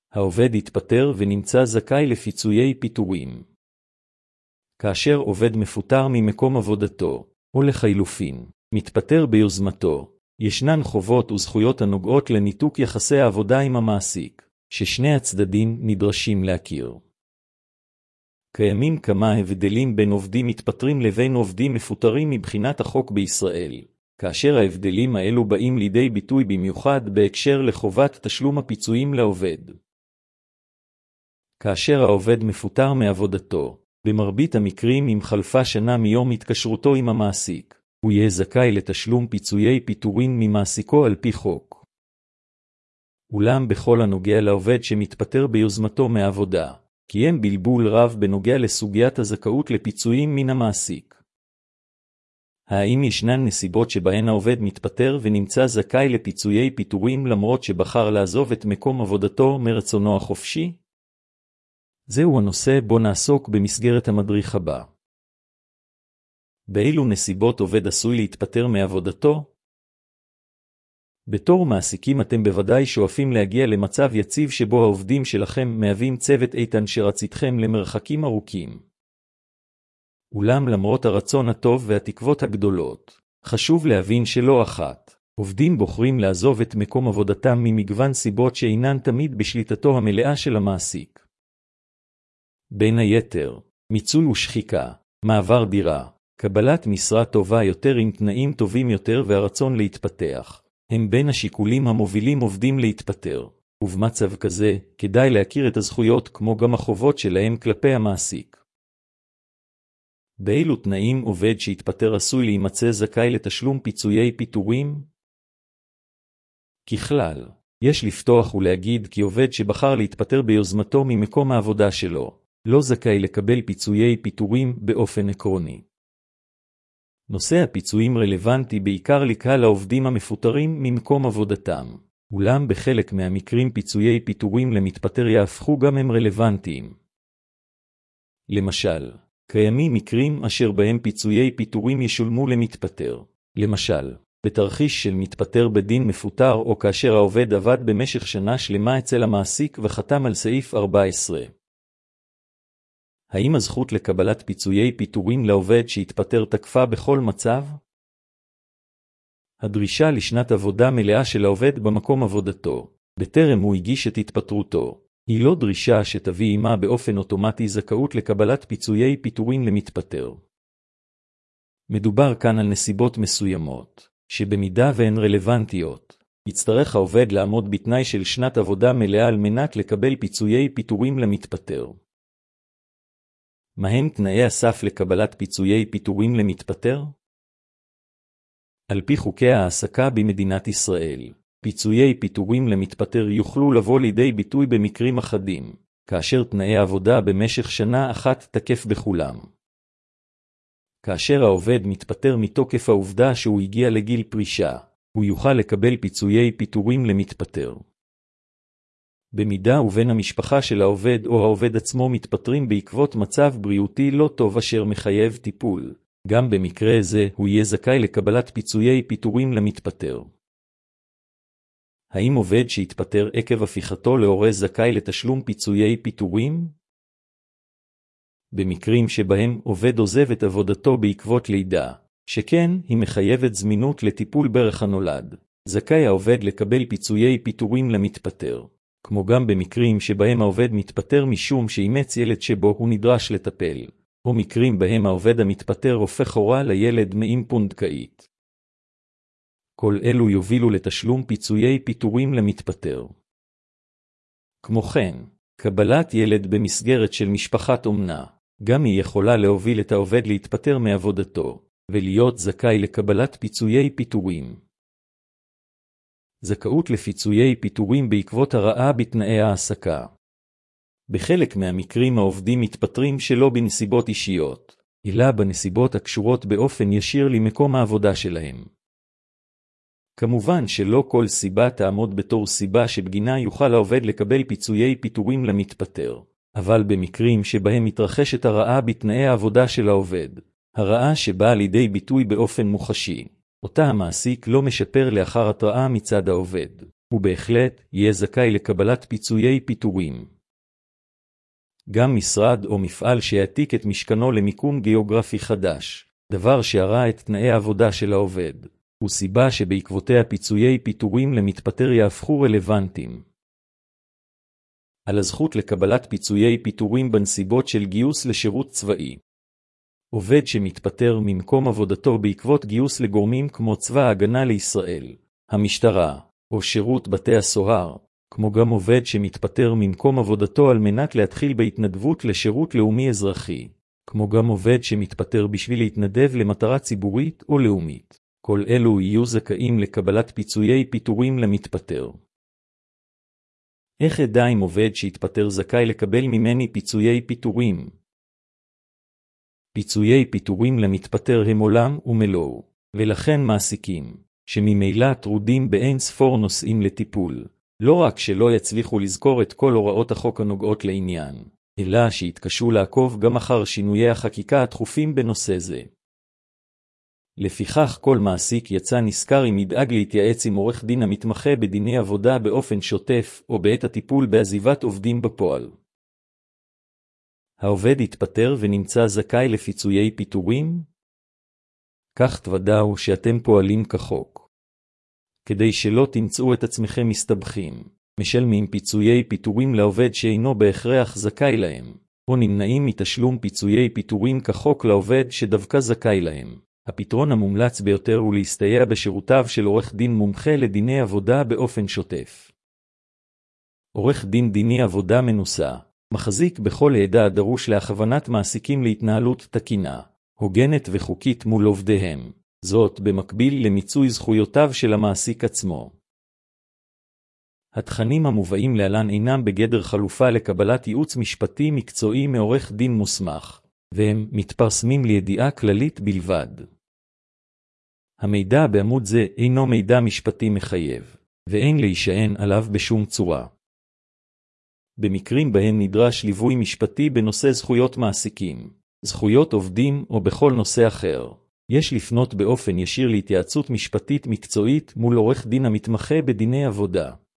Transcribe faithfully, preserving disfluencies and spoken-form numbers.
העובד התפטר ונמצא זכאי לפיצויי פיטורים. כאשר עובד מפוטר ממקום עבודתו, או לחילופין, מתפטר ביוזמתו, ישנן חובות וזכויות הנוגעות לניתוק יחסי העבודה עם המעסיק, ששני הצדדים נדרשים להכיר. קיימים כמה הבדלים בין עובדים מתפטרים לבין עובדים מפוטרים מבחינת החוק בישראל, כאשר ההבדלים האלו באים לידי ביטוי במיוחד בהקשר לחובת תשלום הפיצויים לעובד. כאשר העובד מפוטר מעבודתו, במרבית המקרים אם חלפה שנה מיום התקשרותו עם המעסיק, הוא יהיה זכאי לתשלום פיצויי פיטורין ממעסיקו על פי חוק. אולם בכל הנוגע לעובד שמתפטר ביוזמתו מעבודה, קיים בלבול רב בנוגע לסוגיית הזכאות לפיצויים מן המעסיק. האם ישנן נסיבות שבהן העובד מתפטר ונמצא זכאי לפיצויי פיטורים למרות שבחר לעזוב את מקום עבודתו מרצונו החופשי? זהו הנושא בו נעסוק במסגרת המדריך הבא. באילו נסיבות עובד עשוי להתפטר מעבודתו? בתור מעסיקים אתם בוודאי שואפים להגיע למצב יציב שבו העובדים שלכם מהווים צוות איתן שרציתכם למרחקים ארוכים. אולם למרות הרצון הטוב והתקוות הגדולות, חשוב להבין שלא אחת, עובדים בוחרים לעזוב את מקום עבודתם ממגוון סיבות שאינן תמיד בשליטתו המלאה של המעסיק. בין היתר, מיצוי ושחיקה, מעבר דירה, קבלת משרה טובה יותר עם תנאים טובים יותר והרצון להתפתח, הם בין השיקולים המובילים עובדים להתפטר, ובמצב כזה, כדאי להכיר את הזכויות כמו גם החובות שלהם כלפי המעסיק. באילו תנאים עובד שהתפטר עשוי להימצא זכאי לתשלום פיצויי פיטורים? ככלל, יש לפתוח ולהגיד כי עובד שבחר להתפטר ביוזמתו ממקום העבודה שלו, לא זכאי לקבל פיצויי פיטורים באופן עקרוני. נושא הפיצויים רלוונטי בעיקר לקהל העובדים המפוטרים ממקום עבודתם, אולם בחלק מהמקרים פיצויי פיטורים למתפטר יהפכו גם הם רלוונטיים. למשל, קיימים מקרים אשר בהם פיצויי פיטורים ישולמו למתפטר, למשל, בתרחיש של מתפטר בדין מפוטר או כאשר העובד עבד במשך שנה שלמה אצל המעסיק וחתם על סעיף ארבע עשרה. האם הזכות לקבלת פיצויי פיטורים לעובד שהתפטר תקפה בכל מצב? הדרישה לשנת עבודה מלאה של העובד במקום עבודתו, בטרם הוא הגיש את התפטרותו, היא לא דרישה שתביא עמה באופן אוטומטי זכאות לקבלת פיצויי פיטורים למתפטר. מדובר כאן על נסיבות מסוימות, שבמידה והן רלוונטיות, יצטרך העובד לעמוד בתנאי של שנת עבודה מלאה על מנת לקבל פיצויי פיטורים למתפטר. מהם תנאי הסף לקבלת פיצויי פיטורים למתפטר? על פי חוקי ההעסקה במדינת ישראל, פיצויי פיטורים למתפטר יוכלו לבוא לידי ביטוי במקרים אחדים, כאשר תנאי העבודה במשך שנה אחת תקף בכולם. כאשר העובד מתפטר מתוקף העובדה שהוא הגיע לגיל פרישה, הוא יוכל לקבל פיצויי פיטורים למתפטר. במידה ובן המשפחה של העובד או העובד עצמו מתפטרים בעקבות מצב בריאותי לא טוב אשר מחייב טיפול, גם במקרה זה הוא יהיה זכאי לקבלת פיצויי פיטורים למתפטר. האם עובד שהתפטר עקב הפיכתו להורה זכאי לתשלום פיצויי פיטורים? במקרים שבהם עובד עוזב את עבודתו בעקבות לידה, שכן היא מחייבת זמינות לטיפול ברך הנולד, זכאי העובד לקבל פיצויי פיטורים למתפטר. כמו גם במקרים שבהם העובד מתפטר משום שאימץ ילד שבו הוא נדרש לטפל, או מקרים בהם העובד המתפטר הופך הורה לילד מאם פונדקאית. כל אלו יובילו לתשלום פיצויי פיטורים למתפטר. כמו כן, קבלת ילד במסגרת של משפחת אומנה, גם היא יכולה להוביל את העובד להתפטר מעבודתו, ולהיות זכאי לקבלת פיצויי פיטורים. זכאות לפיצויי פיטורים בעקבות הרעה בתנאי העסקה. בחלק מהמקרים העובדים מתפטרים שלא בנסיבות אישיות, אלא בנסיבות הקשורות באופן ישיר למקום העבודה שלהם. כמובן שלא כל סיבה תעמוד בתור סיבה שבגינה יוכל העובד לקבל פיצויי פיטורים למתפטר, אבל במקרים שבהם מתרחשת הרעה בתנאי העבודה של העובד, הרעה שבאה לידי ביטוי באופן מוחשי, אותה המעסיק לא משפר לאחר התראה מצד העובד, הוא בהחלט יהיה זכאי לקבלת פיצויי פיטורים. גם משרד או מפעל שיעתיק את משכנו למיקום גיאוגרפי חדש, דבר שהרע את תנאי העבודה של העובד, הוא סיבה שבעקבותיה פיצויי פיטורים למתפטר יהפכו רלוונטיים. על הזכות לקבלת פיצויי פיטורים בנסיבות של גיוס לשירות צבאי. עובד שמתפטר ממקום עבודתו בעקבות גיוס לגורמים כמו צבא ההגנה לישראל, המשטרה, או שירות בתי הסוהר, כמו גם עובד שמתפטר ממקום עבודתו על מנת להתחיל בהתנדבות לשירות לאומי אזרחי, כמו גם עובד שמתפטר בשביל להתנדב למטרה ציבורית או לאומית. כל אלו יהיו זכאים לקבלת פיצויי פיטורים למתפטר. איך אדע אם עובד שהתפטר זכאי לקבל ממני פיצויי פיטורים? פיצויי פיטורים למתפטר הם עולם ומלואו, ולכן מעסיקים, שממילא טרודים באין ספור נושאים לטיפול, לא רק שלא יצליחו לזכור את כל הוראות החוק הנוגעות לעניין, אלא שיתקשו לעקוב גם אחר שינויי החקיקה התכופים בנושא זה. לפיכך כל מעסיק יצא נזכר אם ידאג להתייעץ עם עורך דין המתמחה בדיני עבודה באופן שוטף או בעת הטיפול בעזיבת עובדים בפועל. העובד התפטר ונמצא זכאי לפיצויי פיטורים? כך תוודאו שאתם פועלים כחוק. כדי שלא תמצאו את עצמכם מסתבכים, משלמים פיצויי פיטורים לעובד שאינו בהכרח זכאי להם, או נמנעים מתשלום פיצויי פיטורים כחוק לעובד שדווקא זכאי להם. הפתרון המומלץ ביותר הוא להסתייע בשירותיו של עורך דין מומחה לדיני עבודה באופן שוטף. עורך דין דיני עבודה מנוסה, מחזיק בכל הידע הדרוש להכוונת מעסיקים להתנהלות תקינה, הוגנת וחוקית מול עובדיהם, זאת במקביל למיצוי זכויותיו של המעסיק עצמו. התכנים המובאים להלן אינם בגדר חלופה לקבלת ייעוץ משפטי מקצועי מעורך דין מוסמך, והם מתפרסמים לידיעה כללית בלבד. המידע בעמוד זה אינו מידע משפטי מחייב, ואין להישען עליו בשום צורה. במקרים בהם נדרש ליווי משפטי בנושא זכויות מעסיקים, זכויות עובדים או בכל נושא אחר, יש לפנות באופן ישיר להתייעצות משפטית מקצועית מול עורך דין המתמחה בדיני עבודה.